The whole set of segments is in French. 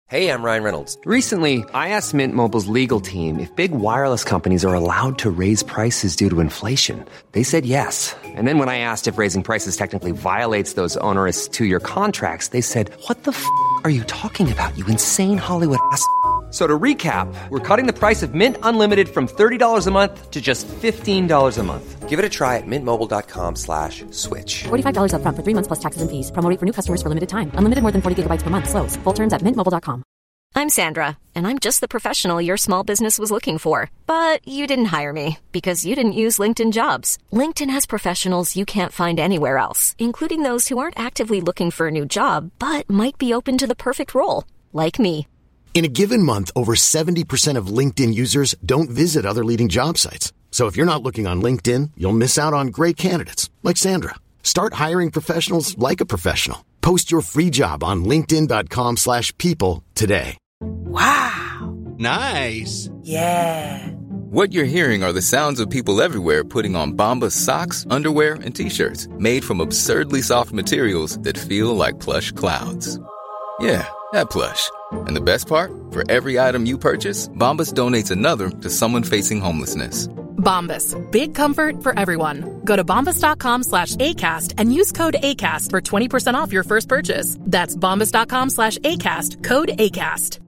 Hey, I'm Ryan Reynolds. Recently, I asked Mint Mobile's legal team if big wireless companies are allowed to raise prices due to inflation. They said yes. And then when I asked if raising prices technically violates those onerous two-year contracts, they said, "What the f*** are you talking about, you insane Hollywood ass?" So to recap, we're cutting the price of Mint Unlimited from $30 a month to just $15 a month. Give it a try at mintmobile.com/switch. $45 up front for 3 months plus taxes and fees. Promo rate for new customers for limited time. Unlimited more than 40 gigabytes per month. Slows full terms at mintmobile.com. I'm Sandra, and I'm just the professional your small business was looking for. But you didn't hire me because you didn't use LinkedIn Jobs. LinkedIn has professionals you can't find anywhere else, including those who aren't actively looking for a new job, but might be open to the perfect role, like me. In a given month, over 70% of LinkedIn users don't visit other leading job sites. So if you're not looking on LinkedIn, you'll miss out on great candidates like Sandra. Start hiring professionals like a professional. Post your free job on linkedin.com/people today. Wow. Nice. Yeah. What you're hearing are the sounds of people everywhere putting on Bombas socks, underwear, and T-shirts made from absurdly soft materials that feel like plush clouds. Yeah, that plush. And the best part? For every item you purchase, Bombas donates another to someone facing homelessness. Bombas. Big comfort for everyone. Go to bombas.com/ACAST and use code ACAST for 20% off your first purchase. That's bombas.com/ACAST. Code ACAST.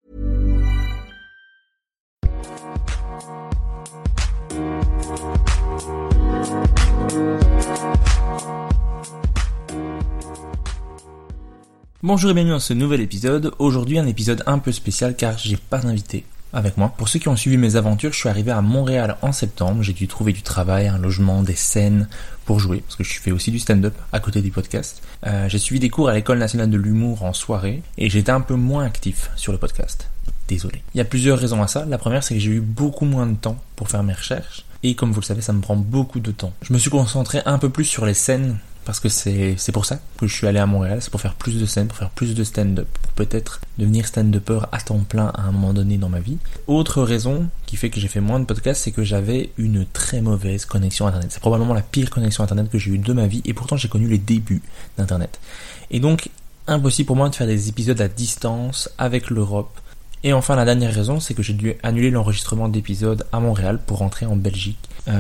Bonjour et bienvenue dans ce nouvel épisode. Aujourd'hui un épisode un peu spécial car j'ai pas d'invité avec moi. Pour ceux qui ont suivi mes aventures, je suis arrivé à Montréal en septembre. J'ai dû trouver du travail, un logement, des scènes pour jouer parce que je fais aussi du stand-up à côté du podcast. J'ai suivi des cours à l'École nationale de l'humour en soirée et j'étais un peu moins actif sur le podcast. Désolé. Il y a plusieurs raisons à ça. La première, c'est que j'ai eu beaucoup moins de temps pour faire mes recherches et comme vous le savez, ça me prend beaucoup de temps. Je me suis concentré un peu plus sur les scènes parce que c'est pour ça que je suis allé à Montréal, c'est pour faire plus de scènes, pour faire plus de stand-up, pour peut-être devenir stand-upper à temps plein à un moment donné dans ma vie. Autre raison qui fait que j'ai fait moins de podcasts, c'est que j'avais une très mauvaise connexion internet. C'est probablement la pire connexion internet que j'ai eue de ma vie et pourtant j'ai connu les débuts d'internet. Et donc, impossible pour moi de faire des épisodes à distance avec l'Europe. Et enfin, la dernière raison, c'est que j'ai dû annuler l'enregistrement d'épisodes à Montréal pour rentrer en Belgique.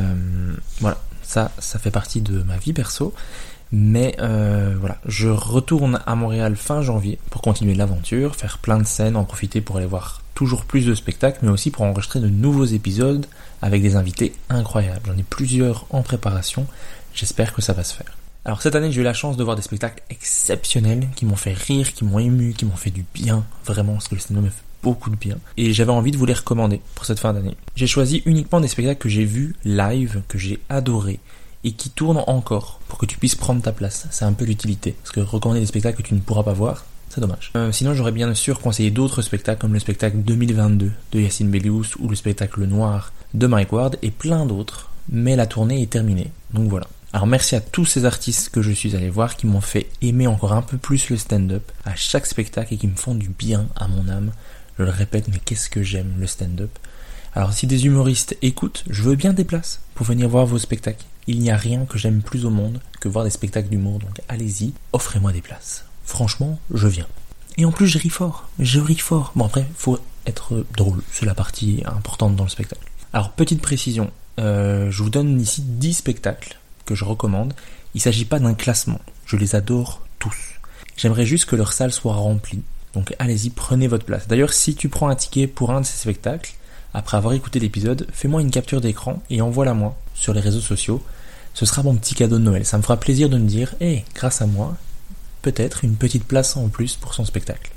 Voilà, ça fait partie de ma vie perso. Mais voilà, je retourne à Montréal fin janvier pour continuer l'aventure, faire plein de scènes, en profiter pour aller voir toujours plus de spectacles, mais aussi pour enregistrer de nouveaux épisodes avec des invités incroyables. J'en ai plusieurs en préparation, j'espère que ça va se faire. Alors cette année, j'ai eu la chance de voir des spectacles exceptionnels qui m'ont fait rire, qui m'ont ému, qui m'ont fait du bien, vraiment, parce que le cinéma me fait beaucoup de bien. Et j'avais envie de vous les recommander pour cette fin d'année. J'ai choisi uniquement des spectacles que j'ai vus live, que j'ai adorés, et qui tournent encore pour que tu puisses prendre ta place. C'est un peu l'utilité, parce que recommander des spectacles que tu ne pourras pas voir, c'est dommage. Sinon, j'aurais bien sûr conseillé d'autres spectacles comme le spectacle 2022 de Yacine Bellious ou le spectacle Noir de Mike Ward et plein d'autres, mais la tournée est terminée, donc voilà. Alors merci à tous ces artistes que je suis allé voir qui m'ont fait aimer encore un peu plus le stand-up à chaque spectacle et qui me font du bien à mon âme. Je le répète, mais qu'est-ce que j'aime le stand-up. Alors si des humoristes écoutent, je veux bien des places pour venir voir vos spectacles. Il n'y a rien que j'aime plus au monde que voir des spectacles d'humour, donc allez-y, offrez-moi des places. Franchement, je viens. Et en plus, je ris fort. Bon après, faut être drôle, c'est la partie importante dans le spectacle. Alors petite précision, je vous donne ici 10 spectacles que je recommande. Il ne s'agit pas d'un classement, je les adore tous. J'aimerais juste que leur salle soit remplie, donc allez-y, prenez votre place. D'ailleurs, si tu prends un ticket pour un de ces spectacles, après avoir écouté l'épisode, fais-moi une capture d'écran et envoie-la moi sur les réseaux sociaux. Ce sera mon petit cadeau de Noël. Ça me fera plaisir de me dire, grâce à moi, peut-être une petite place en plus pour son spectacle.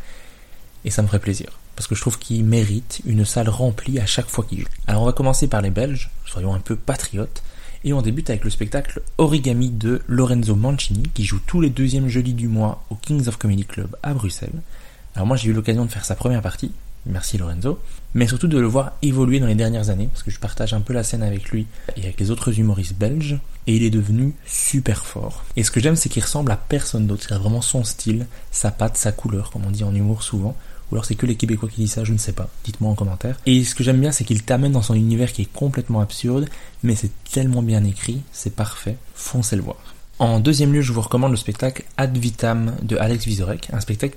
Et ça me ferait plaisir, parce que je trouve qu'il mérite une salle remplie à chaque fois qu'il joue. Alors on va commencer par les Belges, soyons un peu patriotes, et on débute avec le spectacle Origami de Lorenzo Mancini, qui joue tous les deuxièmes jeudis du mois au Kings of Comedy Club à Bruxelles. Alors moi j'ai eu l'occasion de faire sa première partie, merci Lorenzo, mais surtout de le voir évoluer dans les dernières années, parce que je partage un peu la scène avec lui et avec les autres humoristes belges, et il est devenu super fort. Et ce que j'aime, c'est qu'il ressemble à personne d'autre, c'est vraiment son style, sa patte, sa couleur, comme on dit en humour souvent, ou alors c'est que les Québécois qui disent ça, je ne sais pas, dites-moi en commentaire. Et ce que j'aime bien, c'est qu'il t'amène dans son univers qui est complètement absurde, mais c'est tellement bien écrit, c'est parfait, foncez le voir. En deuxième lieu, je vous recommande le spectacle Ad Vitam de Alex Vizorek, un spectacle qui est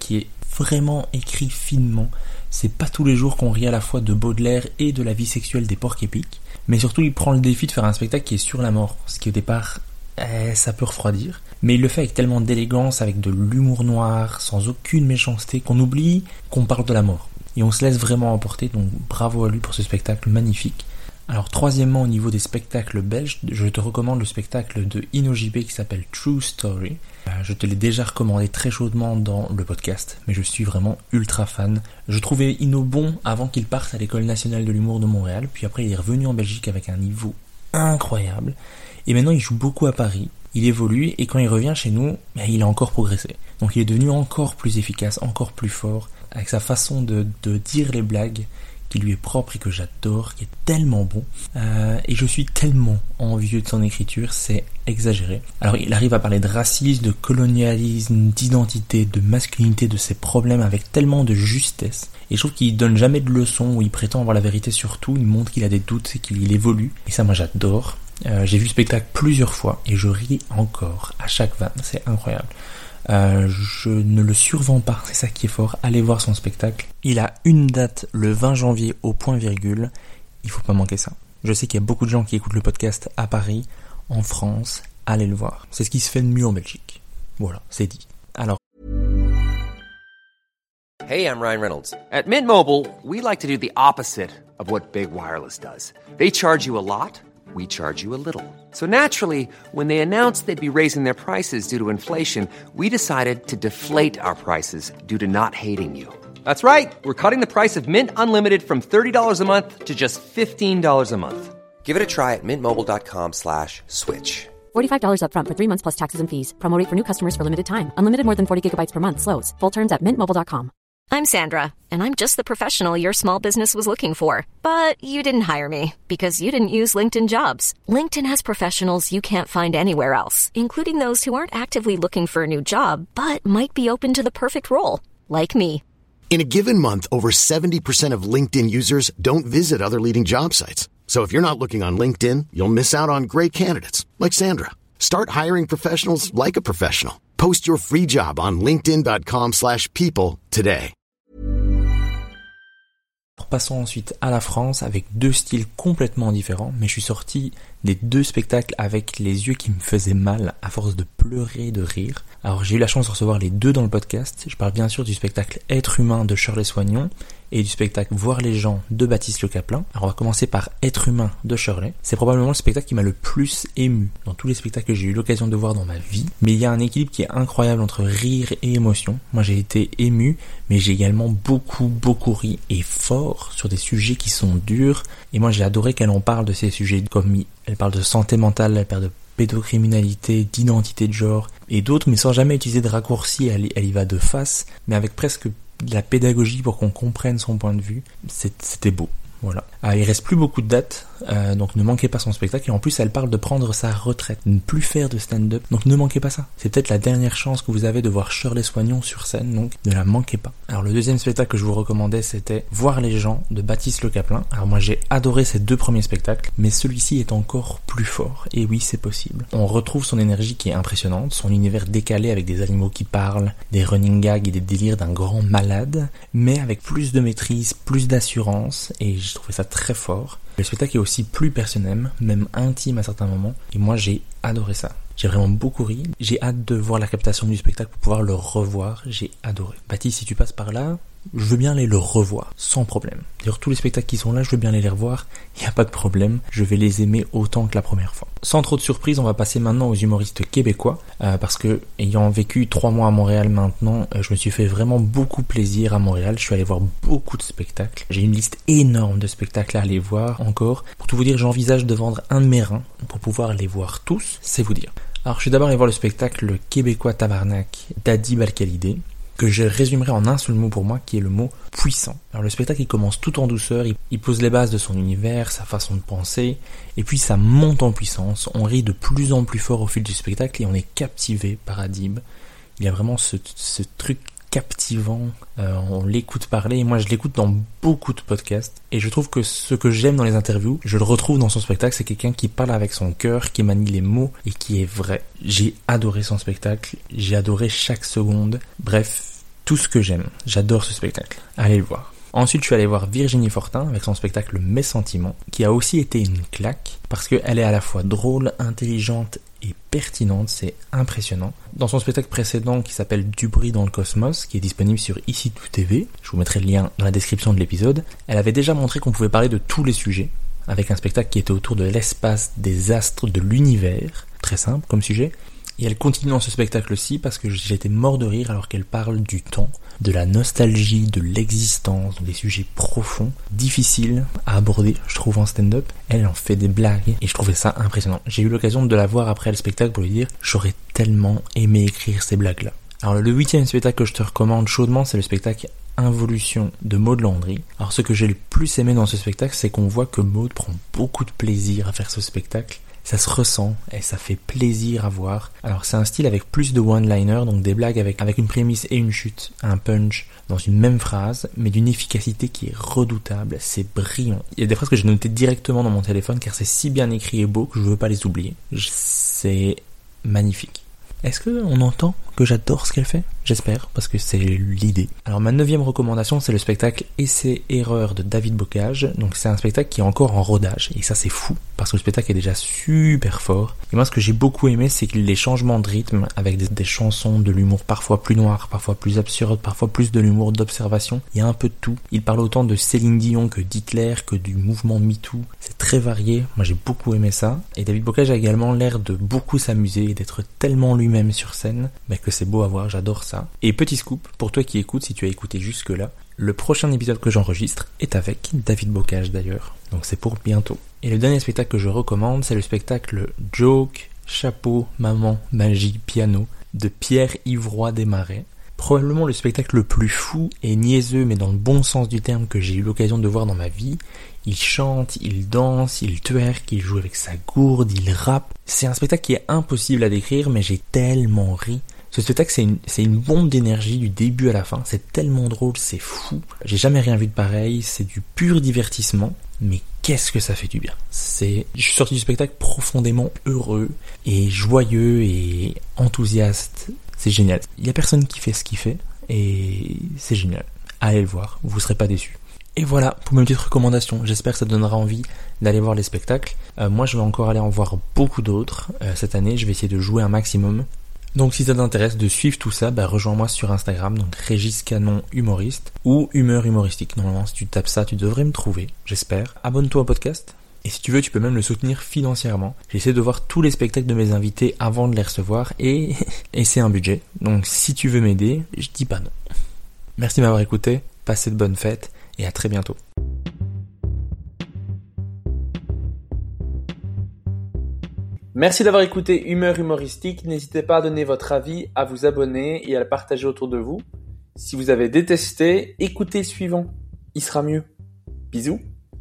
vraiment écrit finement. C'est pas tous les jours qu'on rit à la fois de Baudelaire et de la vie sexuelle des porcs-épics, mais surtout il prend le défi de faire un spectacle qui est sur la mort, ce qui au départ, ça peut refroidir. Mais il le fait avec tellement d'élégance, avec de l'humour noir, sans aucune méchanceté, qu'on oublie qu'on parle de la mort. Et on se laisse vraiment emporter, donc bravo à lui pour ce spectacle magnifique. Alors troisièmement, au niveau des spectacles belges, je te recommande le spectacle de InnoJP qui s'appelle True Story. Je te l'ai déjà recommandé très chaudement dans le podcast, mais je suis vraiment ultra fan. Je trouvais Inno bon avant qu'il parte à l'École nationale de l'humour de Montréal, puis après il est revenu en Belgique avec un niveau incroyable. Et maintenant il joue beaucoup à Paris, il évolue, et quand il revient chez nous, il a encore progressé. Donc il est devenu encore plus efficace, encore plus fort, avec sa façon de dire les blagues, qui lui est propre et que j'adore, qui est tellement bon. Et je suis tellement envieux de son écriture, c'est exagéré. Alors il arrive à parler de racisme, de colonialisme, d'identité, de masculinité, de ses problèmes avec tellement de justesse. Et je trouve qu'il donne jamais de leçons où il prétend avoir la vérité sur tout, il montre qu'il a des doutes et qu'il évolue. Et ça moi j'adore. J'ai vu le spectacle plusieurs fois et je ris encore à chaque vanne, c'est incroyable. Je ne le survends pas, c'est ça qui est fort, allez voir son spectacle. Il a une date le 20 janvier au point virgule, il faut pas manquer ça. Je sais qu'il y a beaucoup de gens qui écoutent le podcast à Paris, en France, allez le voir. C'est ce qui se fait de mieux en Belgique. Voilà, c'est dit. Alors. Hey, I'm Ryan Reynolds. At Mint Mobile, we like to do the opposite of what Big Wireless does. They charge you a lot. We charge you a little. So naturally, when they announced they'd be raising their prices due to inflation, we decided to deflate our prices due to not hating you. That's right. We're cutting the price of Mint Unlimited from $30 a month to just $15 a month. Give it a try at mintmobile.com/switch. $45 up front for 3 months plus taxes and fees. Promo rate for new customers for limited time. Unlimited more than 40 gigabytes per month. Slows full terms at mintmobile.com. I'm Sandra, and I'm just the professional your small business was looking for. But you didn't hire me, because you didn't use LinkedIn Jobs. LinkedIn has professionals you can't find anywhere else, including those who aren't actively looking for a new job, but might be open to the perfect role, like me. In a given month, over 70% of LinkedIn users don't visit other leading job sites. So if you're not looking on LinkedIn, you'll miss out on great candidates, like Sandra. Start hiring professionals like a professional. Post your free job on linkedin.com/people today. Passons ensuite à la France avec deux styles complètement différents, mais je suis sorti des deux spectacles avec les yeux qui me faisaient mal à force de pleurer et de rire. Alors j'ai eu la chance de recevoir les deux dans le podcast. Je parle bien sûr du spectacle Être humain de Shirley Soignon et du spectacle Voir les gens de Baptiste Le Caplin. Alors on va commencer par Être humain de Shirley. C'est probablement le spectacle qui m'a le plus ému dans tous les spectacles que j'ai eu l'occasion de voir dans ma vie. Mais il y a un équilibre qui est incroyable entre rire et émotion. Moi j'ai été ému, mais j'ai également beaucoup ri et fort sur des sujets qui sont durs. Et moi j'ai adoré qu'elle en parle de ces sujets, comme elle parle de santé mentale, elle parle de pédocriminalité, d'identité de genre et d'autres, mais sans jamais utiliser de raccourcis. Elle y va de face, mais avec presque de la pédagogie pour qu'on comprenne son point de vue. C'était beau. Voilà. Il reste plus beaucoup de dates, donc ne manquez pas son spectacle. Et en plus, elle parle de prendre sa retraite, ne plus faire de stand-up. Donc ne manquez pas ça. C'est peut-être la dernière chance que vous avez de voir Shirley Soignon sur scène, donc ne la manquez pas. Alors le deuxième spectacle que je vous recommandais, c'était Voir les gens de Baptiste Le Caplin. Alors moi j'ai adoré ces deux premiers spectacles, mais celui-ci est encore plus fort. Et oui, c'est possible. On retrouve son énergie qui est impressionnante, son univers décalé avec des animaux qui parlent, des running gags et des délires d'un grand malade, mais avec plus de maîtrise, plus d'assurance, et j'ai trouvé ça très fort. Le spectacle est aussi plus personnel, même intime à certains moments, et moi j'ai adoré ça. J'ai vraiment beaucoup ri, j'ai hâte de voir la captation du spectacle pour pouvoir le revoir, j'ai adoré. Baptiste, si tu passes par là, je veux bien aller le revoir, sans problème. D'ailleurs, tous les spectacles qui sont là, je veux bien aller les revoir, il n'y a pas de problème, je vais les aimer autant que la première fois. Sans trop de surprise, on va passer maintenant aux humoristes québécois, parce que, ayant vécu 3 mois à Montréal maintenant, je me suis fait vraiment beaucoup plaisir à Montréal, je suis allé voir beaucoup de spectacles, j'ai une liste énorme de spectacles à aller voir encore. Pour tout vous dire, j'envisage de vendre un de mes reins pour pouvoir les voir tous, c'est vous dire. Alors, je suis d'abord allé voir le spectacle québécois Tabarnak d'Adib Al-Khalidé, que je résumerai en un seul mot pour moi, qui est le mot puissant. Alors le spectacle il commence tout en douceur, il pose les bases de son univers, sa façon de penser, et puis ça monte en puissance, on rit de plus en plus fort au fil du spectacle et on est captivé par Adib. Il y a vraiment ce truc captivant, on l'écoute parler, et moi je l'écoute dans beaucoup de podcasts, et je trouve que ce que j'aime dans les interviews, je le retrouve dans son spectacle, c'est quelqu'un qui parle avec son cœur, qui manie les mots, et qui est vrai. J'ai adoré son spectacle, j'ai adoré chaque seconde, bref, tout ce que j'aime. J'adore ce spectacle. Allez le voir. Ensuite, je suis allé voir Virginie Fortin avec son spectacle Mes Sentiments, qui a aussi été une claque, parce qu'elle est à la fois drôle, intelligente et pertinente, c'est impressionnant. Dans son spectacle précédent qui s'appelle Du bruit dans le cosmos, qui est disponible sur Ici Tout TV, je vous mettrai le lien dans la description de l'épisode, elle avait déjà montré qu'on pouvait parler de tous les sujets, avec un spectacle qui était autour de l'espace, des astres, de l'univers, très simple comme sujet. Et elle continue dans ce spectacle-ci parce que j'étais mort de rire alors qu'elle parle du temps, de la nostalgie, de l'existence, donc des sujets profonds, difficiles à aborder, je trouve, en stand-up. Elle en fait des blagues et je trouvais ça impressionnant. J'ai eu l'occasion de la voir après le spectacle pour lui dire « J'aurais tellement aimé écrire ces blagues-là ». Alors le 8e spectacle que je te recommande chaudement, c'est le spectacle Involution de Maud Landry. Alors ce que j'ai le plus aimé dans ce spectacle, c'est qu'on voit que Maud prend beaucoup de plaisir à faire ce spectacle. Ça se ressent et ça fait plaisir à voir. Alors c'est un style avec plus de one-liner, donc des blagues avec une prémisse et une chute, un punch dans une même phrase, mais d'une efficacité qui est redoutable, c'est brillant. Il y a des phrases que j'ai notées directement dans mon téléphone car c'est si bien écrit et beau que je veux pas les oublier. C'est magnifique. Est-ce qu'on entend que j'adore ce qu'elle fait ? J'espère, parce que c'est l'idée. Alors ma 9e recommandation, c'est le spectacle Essai-erreur de David Bocage. Donc c'est un spectacle qui est encore en rodage, et ça c'est fou, parce que le spectacle est déjà super fort. Et moi ce que j'ai beaucoup aimé, c'est que les changements de rythme, avec des chansons, de l'humour parfois plus noir, parfois plus absurde, parfois plus de l'humour d'observation, il y a un peu de tout. Il parle autant de Céline Dion que d'Hitler, que du mouvement MeToo. C'est très varié, moi j'ai beaucoup aimé ça. Et David Bocage a également l'air de beaucoup s'amuser et d'être tellement lui-même sur scène, que c'est beau à voir, j'adore ça. Et petit scoop, pour toi qui écoutes, si tu as écouté jusque-là, le prochain épisode que j'enregistre est avec David Bocage d'ailleurs, donc c'est pour bientôt. Et le dernier spectacle que je recommande, c'est le spectacle Joke, Chapeau, Maman, Magie, Piano de Pierre-Yves Roy Desmarais. Probablement le spectacle le plus fou et niaiseux, mais dans le bon sens du terme, que j'ai eu l'occasion de voir dans ma vie. Il chante, il danse, il twerk, il joue avec sa gourde, il rappe. C'est un spectacle qui est impossible à décrire, mais j'ai tellement ri. Ce spectacle, c'est une bombe d'énergie du début à la fin. C'est tellement drôle, c'est fou. J'ai jamais rien vu de pareil. C'est du pur divertissement. Mais qu'est-ce que ça fait du bien. Je suis sorti du spectacle profondément heureux et joyeux et enthousiaste. C'est génial. Il y a personne qui fait ce qu'il fait et c'est génial. Allez le voir, vous serez pas déçus. Et voilà pour mes petites recommandations. J'espère que ça te donnera envie d'aller voir les spectacles. Moi, je vais encore aller en voir beaucoup d'autres cette année. Je vais essayer de jouer un maximum. Donc si ça t'intéresse de suivre tout ça, rejoins-moi sur Instagram, donc Régis Canon humoriste ou Humeur humoristique. Normalement, si tu tapes ça, tu devrais me trouver, j'espère. Abonne-toi au podcast. Et si tu veux, tu peux même le soutenir financièrement. J'essaie de voir tous les spectacles de mes invités avant de les recevoir et c'est un budget. Donc si tu veux m'aider, je dis pas non. Merci de m'avoir écouté, passez de bonnes fêtes et à très bientôt. Merci d'avoir écouté Humeur humoristique. N'hésitez pas à donner votre avis, à vous abonner et à le partager autour de vous. Si vous avez détesté, écoutez le suivant. Il sera mieux. Bisous.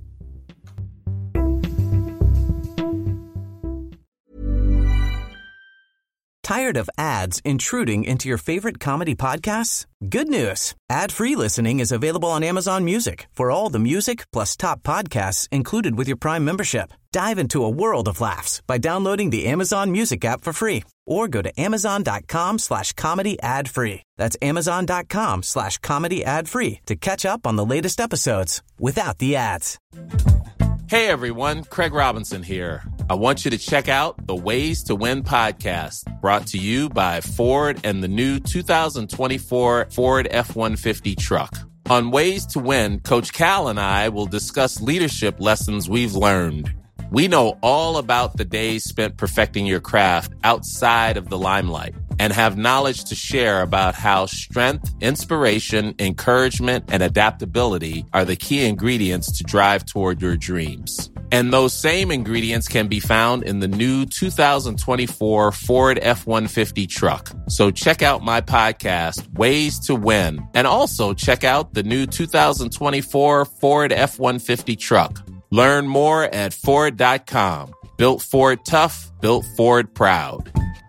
Tired of ads intruding into your favorite comedy podcasts? Good news. Ad-free listening is available on Amazon Music for all the music plus top podcasts included with your Prime membership. Dive into a world of laughs by downloading the Amazon Music app for free or go to amazon.com/comedy ad-free. That's amazon.com/comedy ad-free to catch up on the latest episodes without the ads. Hey everyone, Craig Robinson here. I want you to check out the Ways to Win podcast, brought to you by Ford and the new 2024 Ford F-150 truck. On Ways to Win, Coach Cal and I will discuss leadership lessons we've learned. We know all about the days spent perfecting your craft outside of the limelight and have knowledge to share about how strength, inspiration, encouragement, and adaptability are the key ingredients to drive toward your dreams. And those same ingredients can be found in the new 2024 Ford F-150 truck. So check out my podcast, Ways to Win, and also check out the new 2024 Ford F-150 truck. Learn more at Ford.com. Built Ford tough, built Ford proud.